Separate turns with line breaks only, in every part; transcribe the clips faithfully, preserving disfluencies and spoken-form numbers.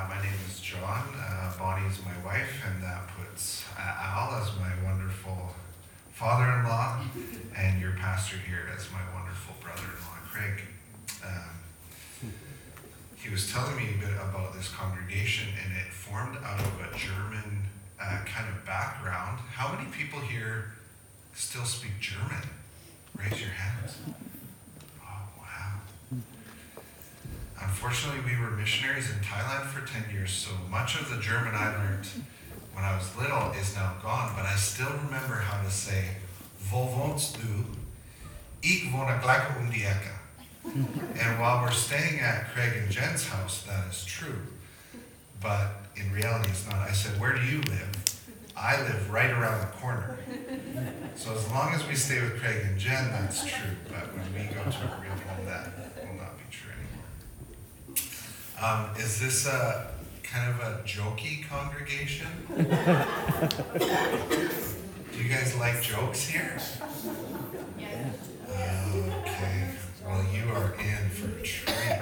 my name is John. Uh, Bonnie is my wife, and that puts uh, Al as my wonderful father-in-law, and your pastor here as my wonderful brother-in-law, Craig. Um, he was telling me a bit about this congregation, and it formed out of a German uh, kind of background. How many people here still speak German? Raise your hands. Oh, wow. Unfortunately, we were missionaries in Thailand for ten years, so much of the German I learned when I was little is now gone, but I still remember how to say, Wo wohnst du? Ich wohne gleich um die Ecke. And while we're staying at Craig and Jen's house, that is true. But in reality, it's not. I said, where do you live? I live right around the corner. So as long as we stay with Craig and Jen, that's true. But when we go to a real home, that will not be true anymore. Um, is this a kind of a jokey congregation? Do you guys like jokes here?
Yeah.
Okay. Well, you are in for a treat.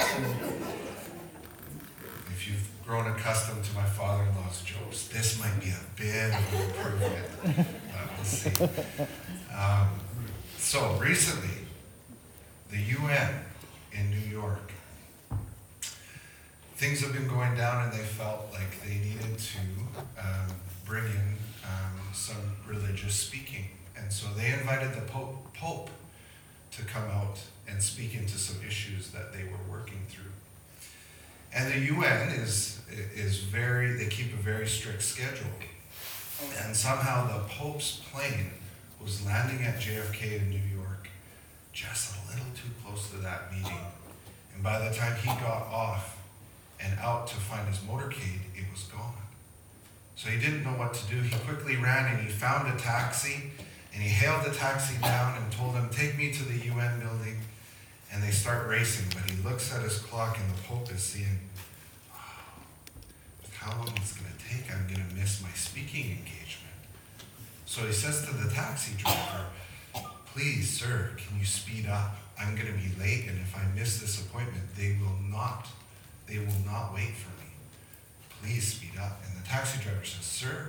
If you've grown accustomed to my father-in-law's jokes, this might be a bit of an improvement. But we'll see. Um, so recently, the U N in New York, things have been going down, and they felt like they needed to um, bring in um, some religious speaking. And so they invited the Pope, Pope to come out and speak into some issues that they were working through. And the U N is, is very, they keep a very strict schedule. And somehow the Pope's plane was landing at J F K in New York just a little too close to that meeting. And by the time he got off and out to find his motorcade, it was gone. So he didn't know what to do. He quickly ran and he found a taxi, and he hailed the taxi down and told him, take me to the U N building. And they start racing, but he looks at his clock, and the Pope is seeing, oh, how long it's going to take? I'm going to miss my speaking engagement. So he says to the taxi driver, please, sir, can you speed up? I'm going to be late, and if I miss this appointment, they will not, they will not wait for me. Please speed up. And the taxi driver says, sir,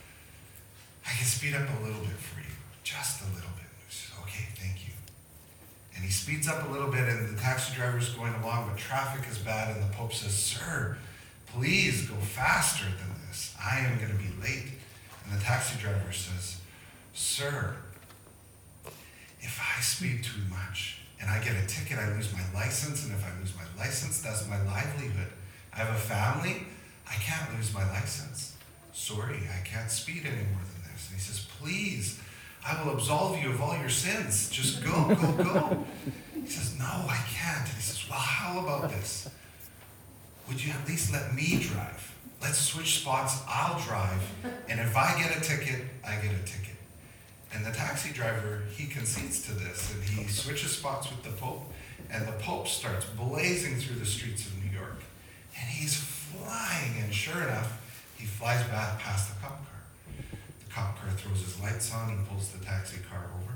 I can speed up a little bit for you, just a little bit. He says, okay, thank you. And he speeds up a little bit, and the taxi driver's going along, but traffic is bad, and the Pope says, sir, please go faster than this. I am going to be late. And the taxi driver says, sir, if I speed too much and I get a ticket, I lose my license, and if I lose my license, that's my livelihood. I have a family. I can't lose my license. Sorry, I can't speed any more than this. And he says, please, I will absolve you of all your sins. Just go, go, go. He says, no, I can't. And he says, well, how about this? Would you at least let me drive? Let's switch spots. I'll drive. And if I get a ticket, I get a ticket. And the taxi driver, he concedes to this, and he switches spots with the Pope, and the Pope starts blazing through the streets of New York. And he's flying, and sure enough, he flies back past the cop car. The cop car throws his lights on and pulls the taxi car over.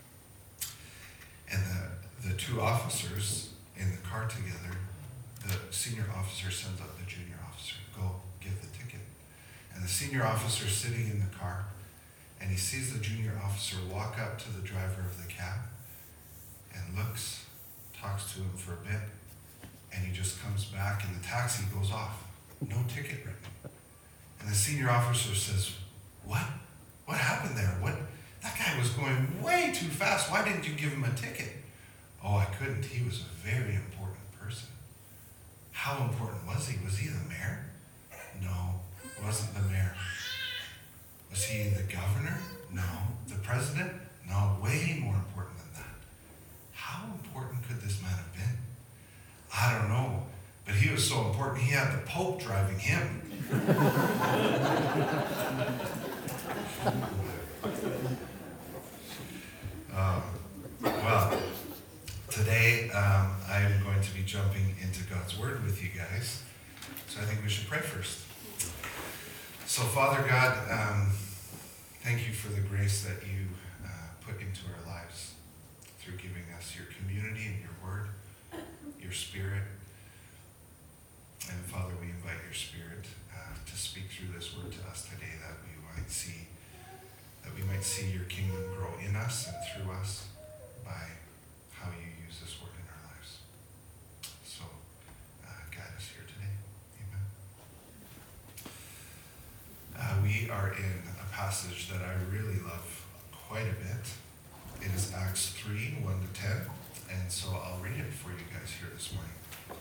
And the, the two officers in the car together, the senior officer sends up the junior officer, go give the ticket. And the senior officer sitting in the car, and he sees the junior officer walk up to the driver of the cab and looks, talks to him for a bit, and he just comes back, and the taxi goes off. No ticket written. And the senior officer says, what? What happened there? What? That guy was going way too fast. Why didn't you give him a ticket? Oh, I couldn't. He was a very important person. How important was he? Was he the mayor? No, wasn't the mayor. Was he the governor? No. The president? No, way more important than that. How important could this man have been? I don't know, but he was so important, he had the Pope driving him. uh, well, today um, I'm going to be jumping into God's Word with you guys, so I think we should pray first. So, Father God, um, thank you for the grace that you uh, put into our lives through giving us your community and your Word, your Spirit. And Father, we invite your your Spirit uh, to speak through this word to us today, that we might see, that we might see your kingdom grow in us and through us by how you use this word in our lives. So, uh, guide us here today. Amen. Uh, we are in a passage that I really love quite a bit. It is Acts three, one to ten, and so I'll read it for you guys here this morning.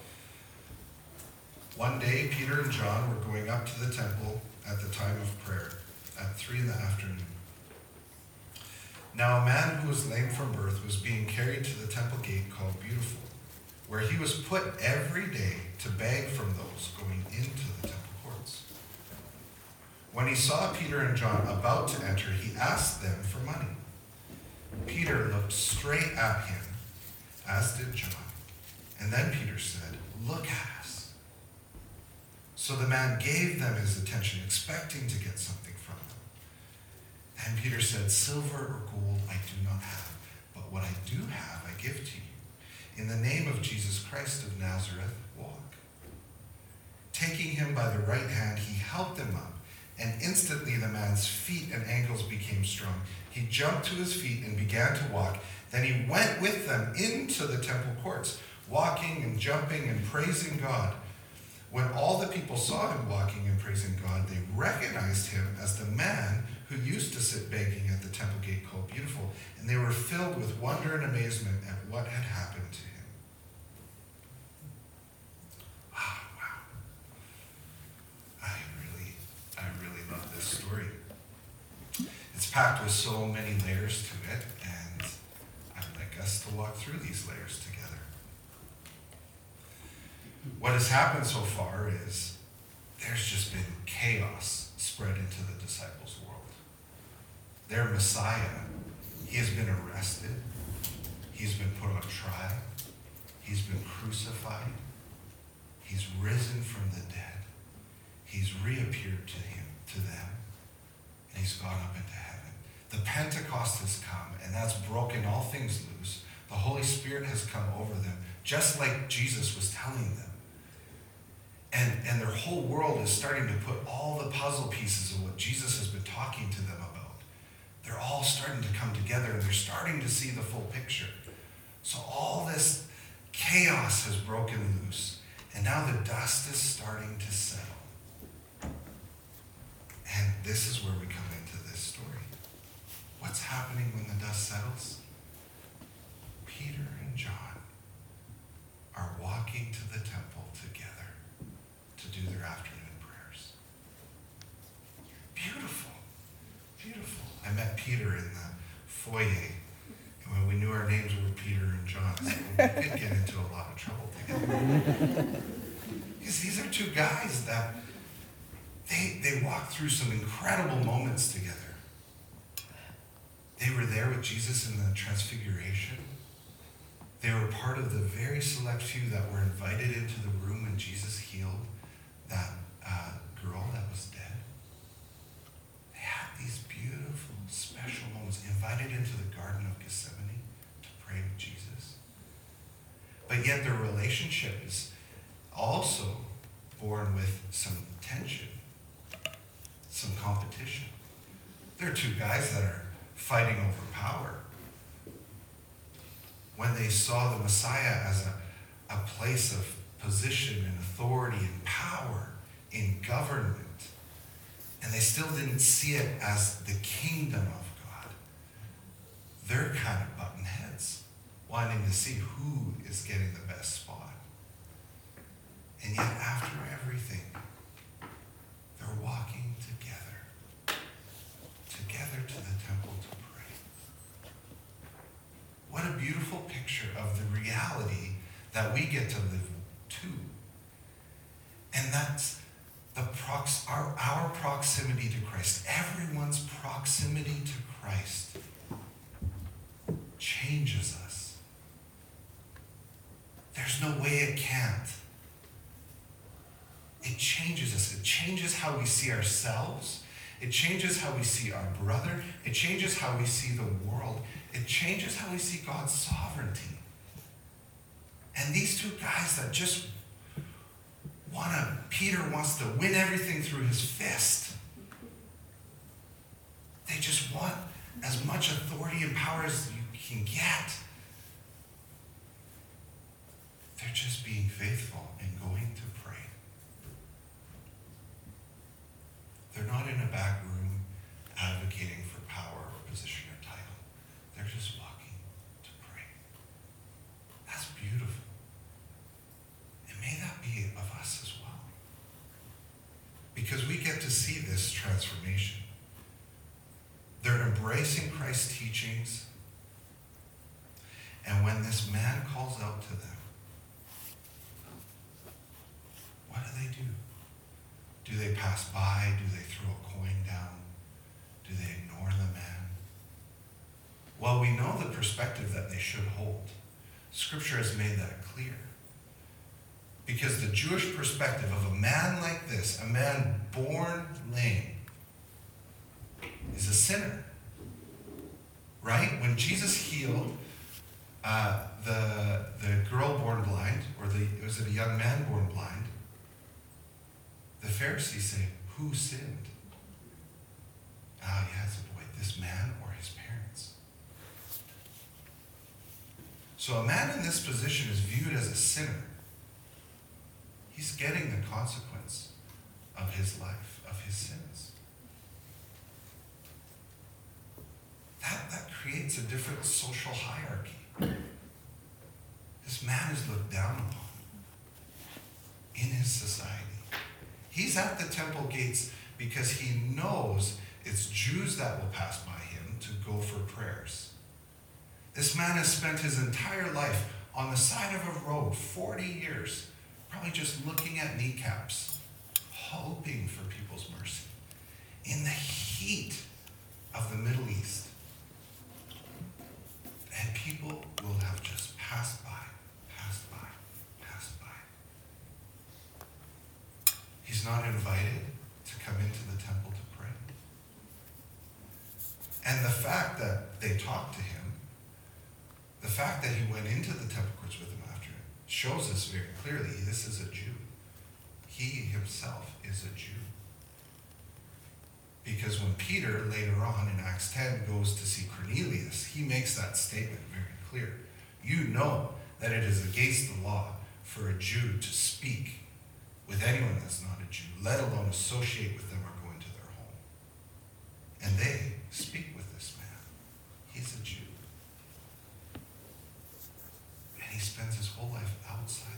One day, Peter and John were going up to the temple at the time of prayer, at three in the afternoon. Now a man who was lame from birth was being carried to the temple gate called Beautiful, where he was put every day to beg from those going into the temple courts. When he saw Peter and John about to enter, he asked them for money. Peter looked straight at him, as did John. And then Peter said, "Look at us." So the man gave them his attention, expecting to get something from them. And Peter said, "Silver or gold I do not have, but what I do have I give to you. In the name of Jesus Christ of Nazareth, walk." Taking him by the right hand, he helped him up, and instantly the man's feet and ankles became strong. He jumped to his feet and began to walk. Then he went with them into the temple courts, walking and jumping and praising God. When all the people saw him walking and praising God, they recognized him as the man who used to sit begging at the temple gate called Beautiful, and they were filled with wonder and amazement at what had happened to him. Ah, wow. I really, I really love this story. It's packed with so many layers to it, and I'd like us to walk through these layers together. What has happened so far is there's just been chaos spread into the disciples' world. Their Messiah, he has been arrested. He's been put on trial. He's been crucified. He's risen from the dead. He's reappeared to him, to them, and he's gone up into heaven. The Pentecost has come, and that's broken all things loose. The Holy Spirit has come over them, just like Jesus was telling them. And, and their whole world is starting to put all the puzzle pieces of what Jesus has been talking to them about. They're all starting to come together, and they're starting to see the full picture. So all this chaos has broken loose, and now the dust is starting to settle. And this is where we come into this story. What's happening when the dust settles? Peter and John are walking to the temple together to do their afternoon prayers. Beautiful, beautiful. I met Peter in the foyer, and when we knew our names were Peter and John, so we could get into a lot of trouble together. Because these are two guys that they, they walked through some incredible moments together. They were there with Jesus in the Transfiguration. They were part of the very select few that were invited into the room when Jesus healed that uh, girl that was dead. They had these beautiful, special moments, invited into the Garden of Gethsemane to pray with Jesus. But yet their relationship is also born with some tension, some competition. They're two guys that are fighting over power. When they saw the Messiah as a, a place of position and authority and power in government, and they still didn't see it as the kingdom of God, they're kind of butting heads, wanting to see who is getting the best spot. And yet after everything, they're walking together, together to the temple to pray. What a beautiful picture of the reality that we get to live too. And that's the prox- our, our proximity to Christ. Everyone's proximity to Christ changes us. There's no way it can't. It changes us. It changes how we see ourselves. It changes how we see our brother. It changes how we see the world. It changes how we see God's sovereignty. And these two guys that just want to Peter wants to win everything through his fist. They just want as much authority and power as you can get. They're just being faithful and going to pray. They're not in a back room advocating for power or position or title. They're just walking to pray. That's beautiful. And may that be of us as well. Because we get to see this transformation. They're embracing Christ's teachings. And when this man calls out to them, what do they do? Do they pass by? Do they throw a coin down? Do they ignore the man? Well, we know the perspective that they should hold. Scripture has made that clear. Because the Jewish perspective of a man like this, a man born lame, is a sinner. Right? When Jesus healed uh, the, the girl born blind, or the was it a young man born blind, the Pharisees say, who sinned? Ah, yeah, it's a boy, this man or his parents. So a man in this position is viewed as a sinner. He's getting the consequence of his life, of his sins. That, that creates a different social hierarchy. This man is looked down upon in his society. He's at the temple gates because he knows it's Jews that will pass by him to go for prayers. This man has spent his entire life on the side of a road, forty years, probably just looking at kneecaps, hoping for people's mercy, in the heat of the Middle East. And people will have just passed by, passed by, passed by. He's not invited to come into the temple to pray. And the fact that they talked to him, the fact that he went into the temple courts with them after it, shows us very clearly this is a Jew. He himself is a Jew. Because when Peter, later on in Acts ten, goes to see Cornelius, he makes that statement very clear. You know that it is against the law for a Jew to speak with anyone that's not a Jew, let alone associate with them or go into their home. And they speak with this man. He's a Jew. And he spends his whole life outside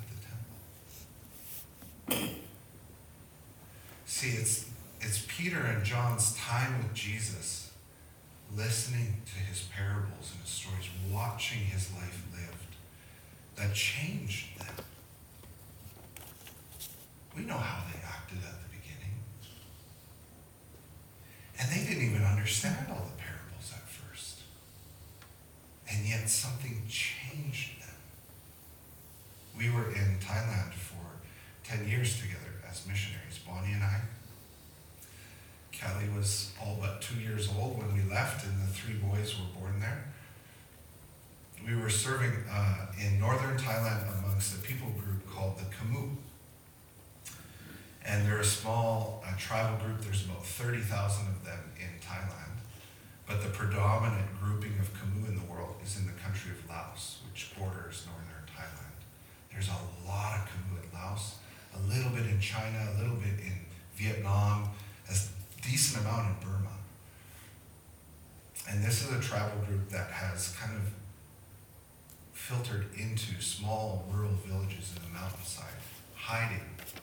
the temple. See, it's It's Peter and John's time with Jesus, listening to his parables and his stories, watching his life lived, that changed them. We know how they acted at the beginning. And they didn't even understand all the parables at first. And yet something changed them. We were in Thailand for ten years together as missionaries, Bonnie and I. Callie was all but two years old when we left, and the three boys were born there. We were serving uh, in northern Thailand amongst a people group called the Khmu. And they're a small uh, tribal group. There's about thirty thousand of them in Thailand. But the predominant grouping of Khmu in the world is in the country of Laos, which borders northern Thailand. There's a lot of Khmu in Laos, a little bit in China, a little bit in Vietnam, a decent amount in Burma. And this is a tribal group that has kind of filtered into small rural villages in the mountainside, hiding.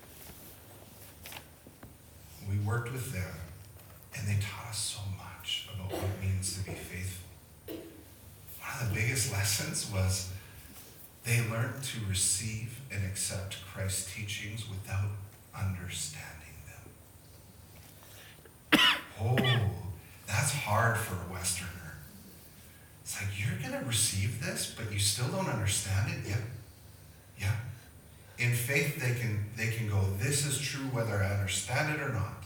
We worked with them, and they taught us so much about what it means to be faithful. One of the biggest lessons was they learned to receive and accept Christ's teachings without understanding them. Oh, that's hard for a Westerner. It's like, you're going to receive this, but you still don't understand it? Yeah. Yeah. In faith, they can they can go, this is true whether I understand it or not.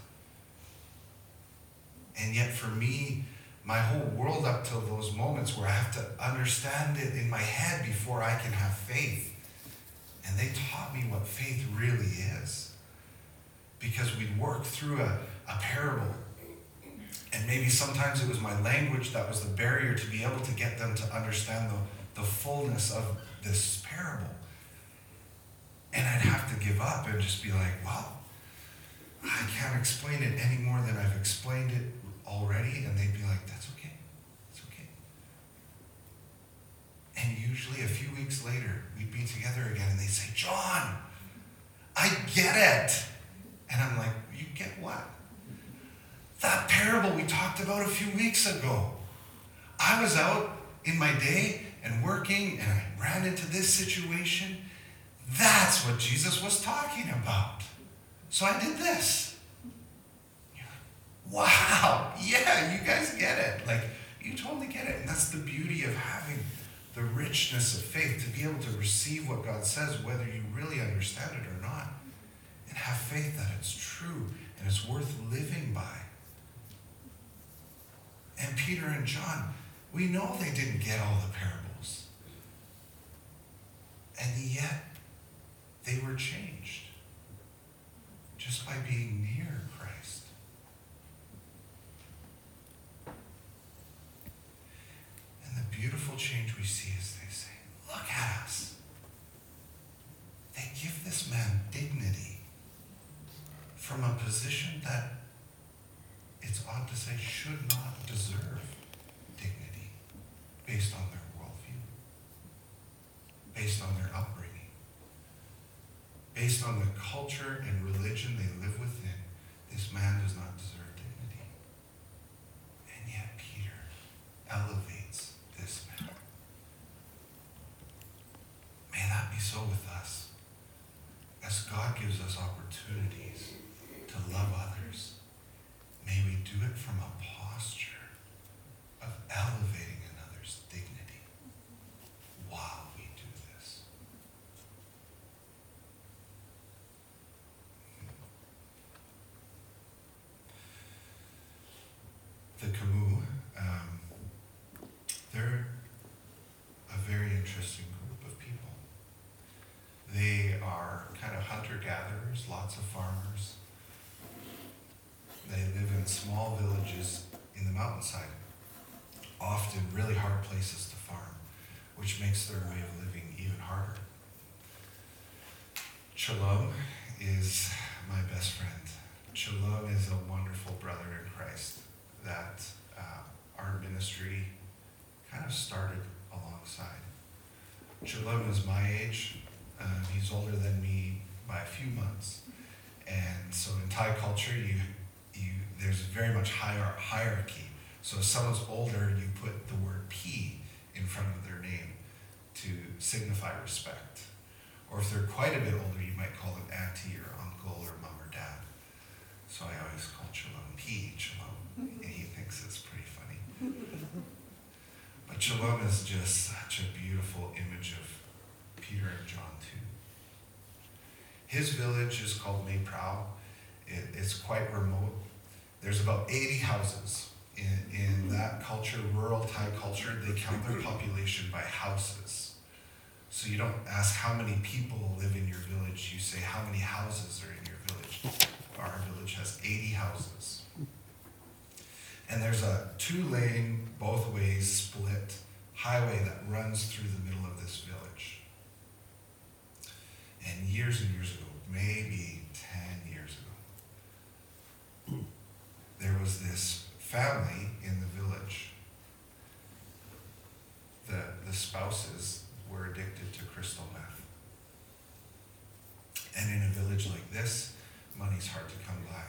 And yet for me, my whole world up till those moments where I have to understand it in my head before I can have faith. And they taught me what faith really is. because we'd work through a, a parable. And maybe sometimes it was my language that was the barrier to be able to get them to understand the, the fullness of this parable. And I'd have to give up and just be like, well, I can't explain it any more than I've explained it already. And they'd be like, that's okay. It's okay. And usually a few weeks later, we'd be together again and they'd say, John, I get it. And I'm like, you get what? That parable we talked about a few weeks ago. I was out in my day and working and I ran into this situation. That's what Jesus was talking about. So I did this. You're like, wow, yeah, you guys get it. Like, you totally get it. And that's the beauty of having the richness of faith, to be able to receive what God says, whether you really understand it or not. And have faith that it's true and it's worth living by. And Peter and John, we know they didn't get all the parables. And yet, they were changed just by being near Christ. And the beautiful change we see is they say, look at us. They give this man dignity from a position that, it's odd to say, should not deserve dignity based on their worldview, based on their upbringing, based on the culture and religion they live within. This man does not deserve dignity. And yet Peter elevates this man. May that be so with us. As God gives us opportunities to love others, may we do it from a posture of elevating another's dignity while we do this. The Camus, um, they're a very interesting group of people. They are kind of hunter-gatherers, lots of farmers. They live in small villages in the mountainside, often really hard places to farm, which makes their way of living even harder. Shalom is my best friend. Shalom is a wonderful brother in Christ that uh, our ministry kind of started alongside. Shalom is my age. Um, he's older than me by a few months. And so in Thai culture, you You, there's very much hier- hierarchy. So if someone's older, you put the word P in front of their name to signify respect. Or if they're quite a bit older, you might call them auntie or uncle or mom or dad. So I always call Shalom P, Shalom, and he thinks it's pretty funny. But Shalom is just such a beautiful image of Peter and John too. His village is called Mae Prao. It, it's quite remote. There's about eighty houses. In, in that culture, rural Thai culture, they count their population by houses. So you don't ask how many people live in your village, you say how many houses are in your village. Our village has eighty houses. And there's a two-lane, both ways split highway that runs through the middle of this village. And years and years ago, maybe ten years ago, there was this family in the village. The, the spouses were addicted to crystal meth. And in a village like this, money's hard to come by.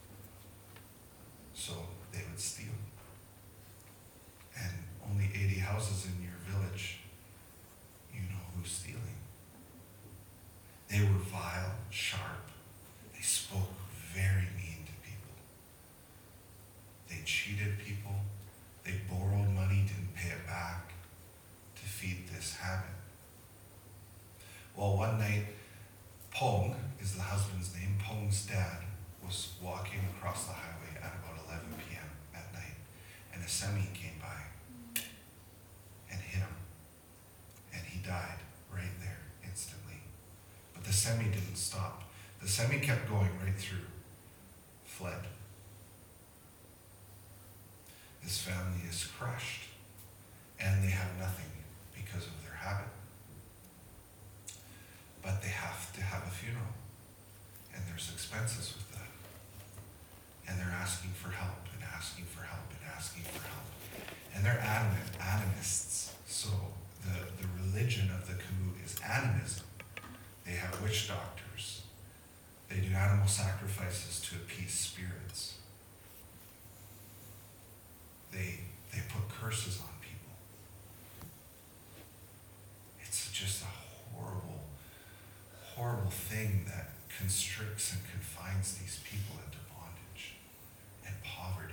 So they would steal. And only eighty houses in your village, you know who's stealing. They were vile, sharp. They spoke very mean to people. They cheated people. They borrowed money, didn't pay it back to feed this habit. Well, one night, Pong is the husband's name. Pong's dad was walking across the highway at about eleven p.m. at night, and a semi came by and hit him, and he died right there instantly. But the semi didn't stop. The semi kept going right through, fled. This family is crushed, and they have nothing because of their habit. But they have to have a funeral, and there's expenses with that. And they're asking for help, and asking for help, and asking for help. And they're adamant, animists. So the, the religion of the Kamut is animism. They have witch doctors. They do animal sacrifices to appease spirits. They, they put curses on people. It's just a horrible, horrible thing that constricts and confines these people into bondage and poverty.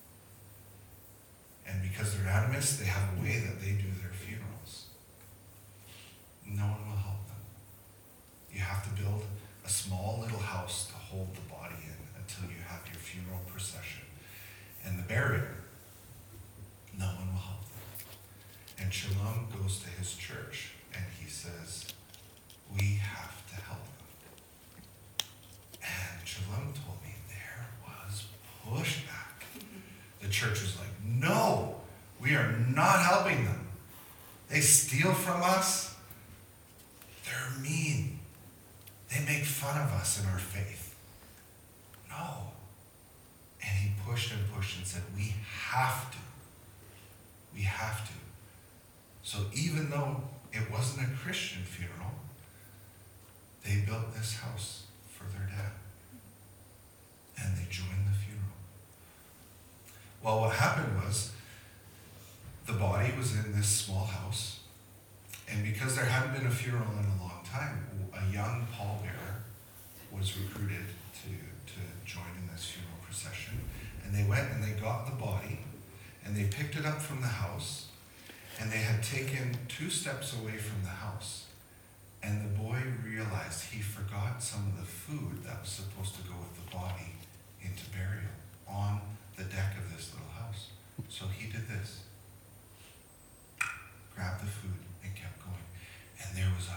And because they're animists, they have a way that they do their funerals. No one will help them. You have to build a small little house to hold the body in until you have your funeral procession and the burial. No one will help them. And Shalom goes to his church and he says, we have to help them. And Shalom told me there was pushback. The church was like, no, we are not helping them. They steal from us. They're mean. They make fun of us in our faith. No. And he pushed and pushed and said, we have to. We have to. So even though it wasn't a Christian funeral, they built this house for their dad. And they joined the funeral. Well, what happened was, the body was in this small house, and because there hadn't been a funeral in a long time, a young pallbearer was recruited to, to join in this funeral procession. And they went and they got the body, and they picked it up from the house, and they had taken two steps away from the house. And the boy realized he forgot some of the food that was supposed to go with the body into burial on the deck of this little house. So he did this. Grabbed the food and kept going. And there was a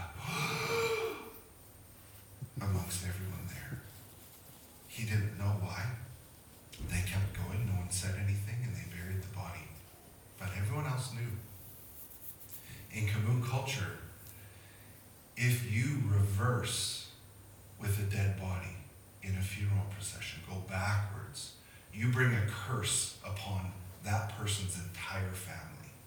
amongst everyone there. He didn't know why. They kept going. No one said anything, and they buried the body. But everyone else knew. In Kamut culture, if you reverse with a dead body in a funeral procession, go backwards, you bring a curse upon that person's entire family.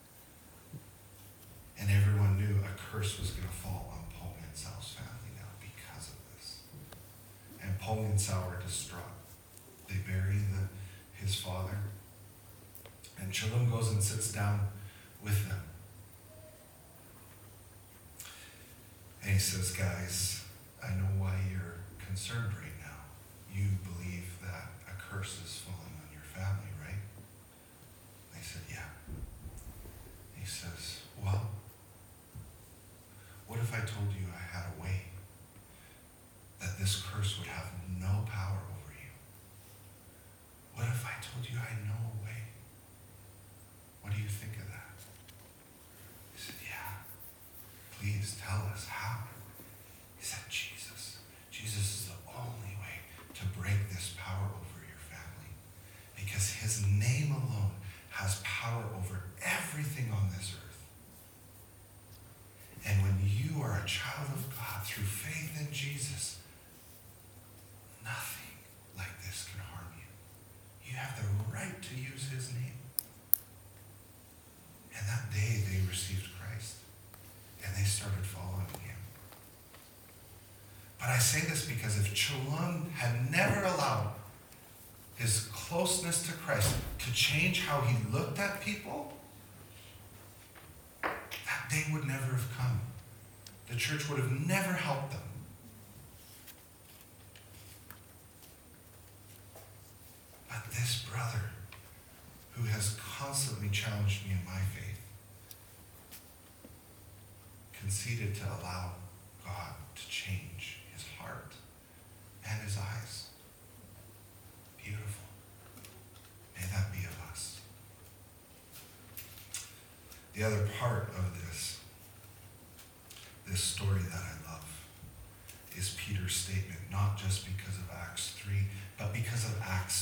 And everyone knew a curse was going to fall on Paul Mansell's family now because of this. And Paul Mansell were distraught. They bury the, his father. And Shalom goes and sits down with them. And he says, guys, I know why you're concerned right now. You believe that a curse is falling on your family, right? They said, yeah. He says, well, what if I told you I had a way that this curse would have no power over you? What if I told you I know a way? What do you think of that? He said, yeah. Please tell us how. He said, Jesus. Jesus is the only way to break this power over your family. Because his name alone has power over everything on this earth. And when you are a child of God through faith in Jesus, nothing like this can harm you. You have the right to use his name. And that day they received Christ. And they started following him. But I say this because if Cholon had never allowed his closeness to Christ to change how he looked at people, that day would never have come. The church would have never helped them. But this brother, who has constantly challenged me in my faith, conceded to allow God to change his heart and his eyes. Beautiful. May that be of us. The other part of this, this story that I love, is Peter's statement, not just because of Acts three, but because of Acts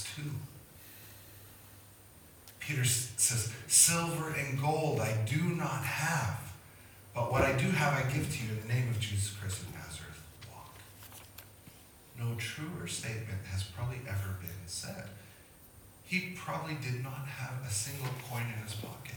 Peter says, silver and gold I do not have, but what I do have I give to you in the name of Jesus Christ of Nazareth. Walk. No truer statement has probably ever been said. He probably did not have a single coin in his pocket.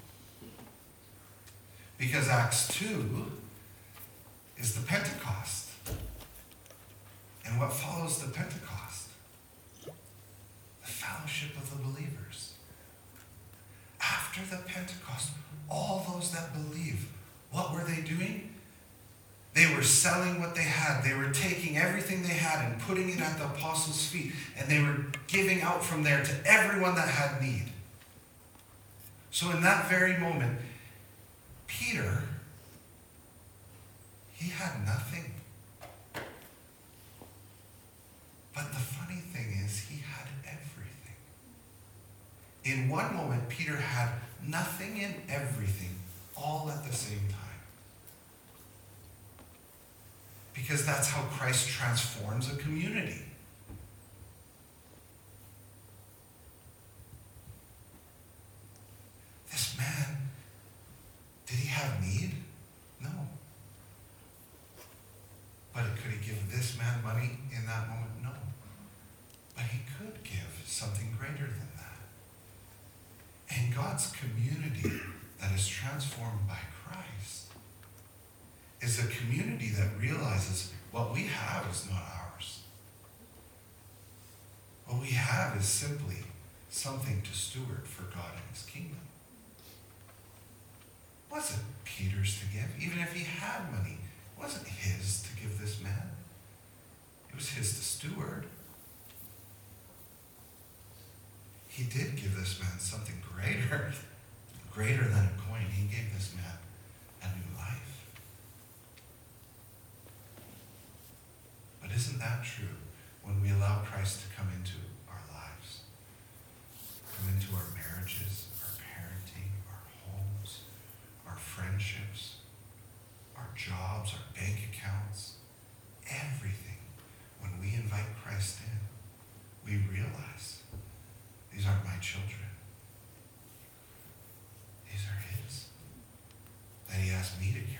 Because Acts two is the Pentecost. And what follows the Pentecost? The fellowship of the believers. After the Pentecost, all those that believe, what were they doing? They were selling what they had. They were taking everything they had and putting it at the apostles' feet. And they were giving out from there to everyone that had need. So in that very moment, Peter, he had nothing. But the funny thing is, he had everything. In one moment, Peter had nothing and everything all at the same time. Because that's how Christ transforms a community. This man, did he have need? No. But could he give this man money in that moment? No. But he could give something greater than that. And God's community that is transformed by Christ is a community that realizes what we have is not ours. What we have is simply something to steward for God and his kingdom. It wasn't Peter's to give. Even if he had money, it wasn't his to give this man. It was his to steward. He did give this man something greater, greater than a coin. He gave this man a new life. But isn't that true when we allow Christ to come into our lives? Come into our marriages, our parenting, our homes, our friendships, our jobs, our bank accounts, everything. When we invite Christ in, we realize these aren't my children. These are his. That he asked me to care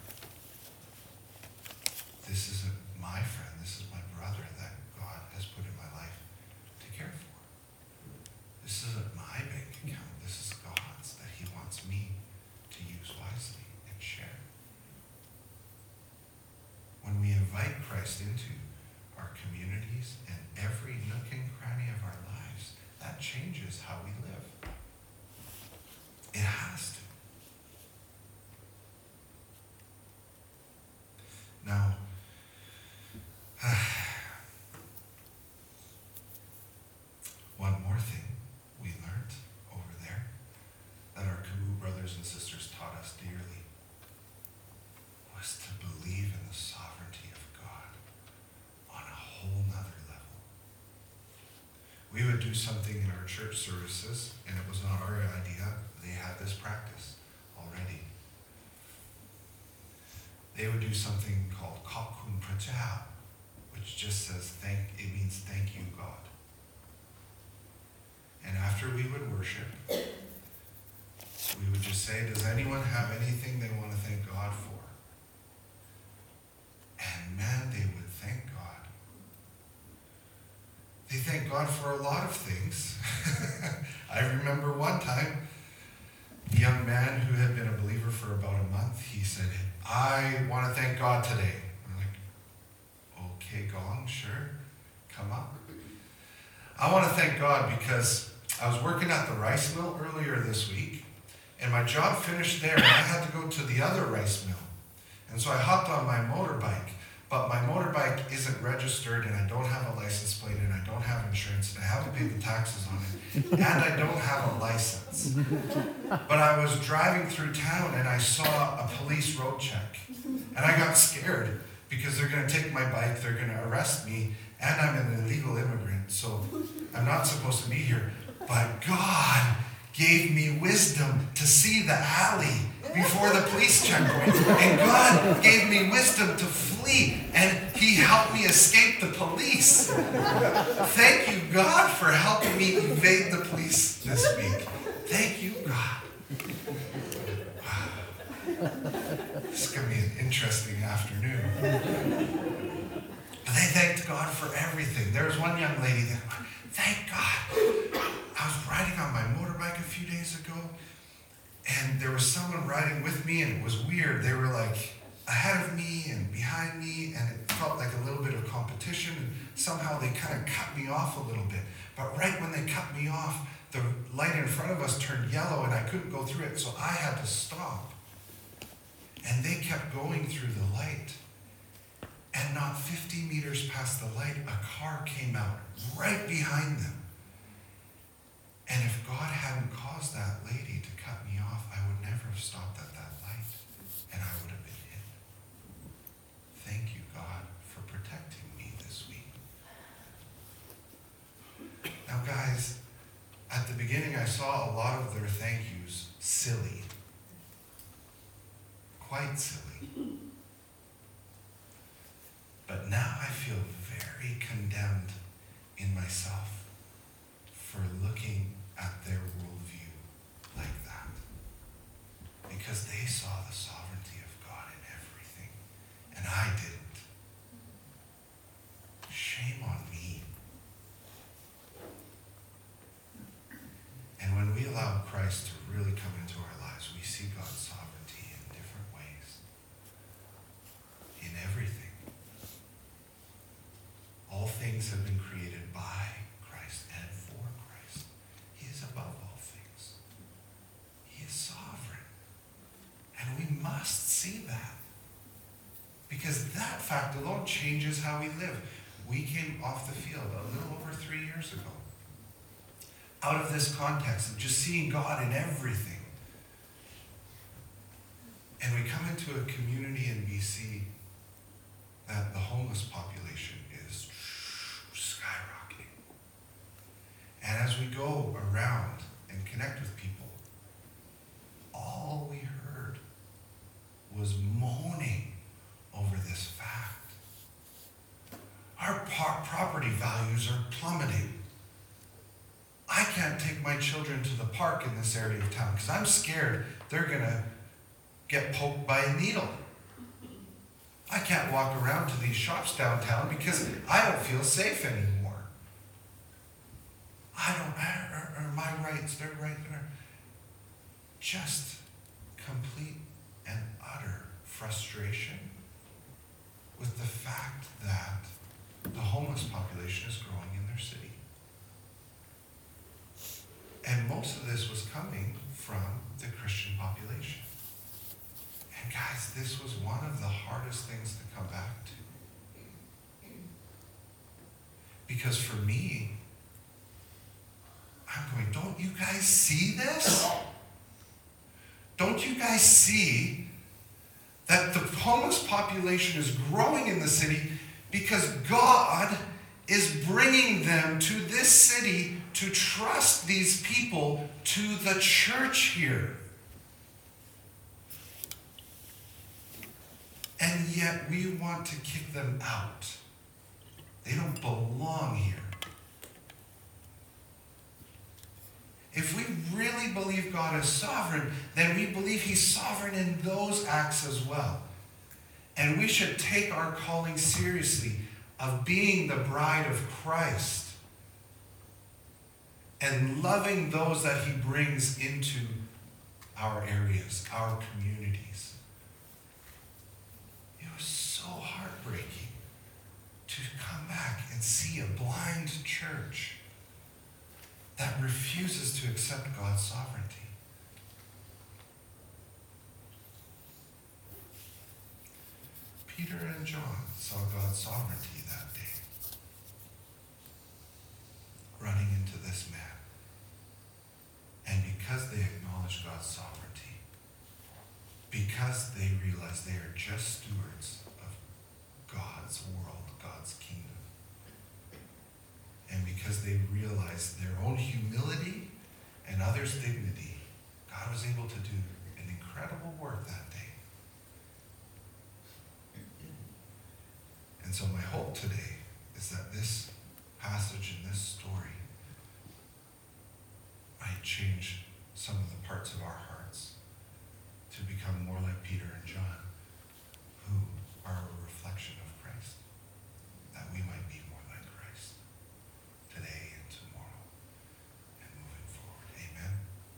for. This isn't my friend. This is my brother that God has put in my life to care for. This isn't my bank account. This is God's that he wants me to use wisely and share. When we invite Christ into our communities and every nook and cranny of our lives, that changes how we live. It has to. Now, one more thing we learned over there that our Kamu brothers and sisters taught us dearly was to believe in the sovereignty of God on a whole nother level. We would do something in our church services, and it was not our idea. They had this practice already. They would do something called Kakun Prajao, which just says thank, it means thank you, God. And after we would worship, we would just say, does anyone have anything they want to thank God for? And man, they would thank God. They thank God for a lot of things. I remember one time, a young man who had been a believer for about a month, he said, I want to thank God today. I'm like, okay, Gong, sure, come up. I want to thank God because I was working at the rice mill earlier this week, and my job finished there, and I had to go to the other rice mill. And so I hopped on my motorbike, but my motorbike isn't registered, and I don't have a license plate, and I don't have insurance, and I haven't paid the taxes on it, and I don't have a license. But I was driving through town, and I saw a police road check, and I got scared because they're going to take my bike, they're going to arrest me, and I'm an illegal immigrant, so I'm not supposed to be here. But God gave me wisdom to see the alley before the police checkpoint. And God gave me wisdom to flee, and He helped me escape the police. Thank you, God, for helping me evade the police this week. Thank you, God. This is going to be an interesting afternoon. But they thanked God for everything. There was one young lady that went, thank God. I was riding on my motorbike a few days ago, and there was someone riding with me, and it was weird. They were like ahead of me and behind me, and it felt like a little bit of competition, and somehow they kind of cut me off a little bit. But right when they cut me off, the light in front of us turned yellow, and I couldn't go through it, so I had to stop. And they kept going through the light. And not fifty meters past the light, a car came out right behind them. And if God hadn't caused that lady to cut me off, I would never have stopped at that light, and I would have been hit. Thank you, God, for protecting me this week. Now, guys, at the beginning, I saw a lot of their thank yous silly. Quite silly. But now I feel very condemned in myself for looking at their worldview like that. Because they saw the sovereignty of God in everything, and I didn't. Shame on me. And when we allow Christ to really come into our lives, we see God's sovereignty in different ways. In everything. All things have been created by Christ and for Christ. He is above all things. He is sovereign. And we must see that. Because that fact alone changes how we live. We came off the field a little over three years ago. Out of this context of just seeing God in everything. And we come into a community in B C that the homeless population is skyrocketing. And as we go around and connect with people, all we heard was moaning over this fact. Our par- property values are plummeting. I can't take my children to the park in this area of town because I'm scared they're going to get poked by a needle. I can't walk around to these shops downtown because I don't feel safe anymore. I don't, are, are my rights, they're right there. Just complete and utter frustration with the fact that the homeless population is growing in their city. And most of this was coming from the Christian population. And guys, this was one of the hardest things to come back to. Because for me, I'm going, don't you guys see this? Don't you guys see that the homeless population is growing in the city because God is bringing them to this city to trust these people to the church here? And yet we want to kick them out. They don't belong here. If we really believe God is sovereign, then we believe He's sovereign in those acts as well. And we should take our calling seriously of being the bride of Christ and loving those that He brings into our areas, our communities. It was so heartbreaking to come back and see a blind church that refuses to accept God's sovereignty. Peter and John saw God's sovereignty that day, running into this man. And because they acknowledged God's sovereignty, because they realized they are just stewards of God's world, God's kingdom, and because they realized their own humility and others' dignity, God was able to do an incredible incredible work that day. And so my hope today is that this passage in this story might change some of the parts of our hearts to become more like Peter and John, who are a reflection of Christ, that we might be more like Christ today and tomorrow and moving forward. Amen.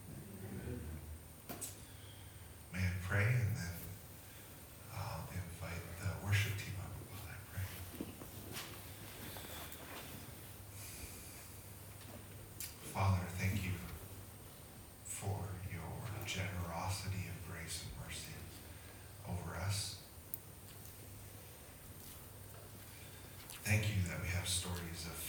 May I pray, and then I'll invite the worship team up while I pray. Father, thank you for your generosity of grace and mercy over us. Thank you that we have stories of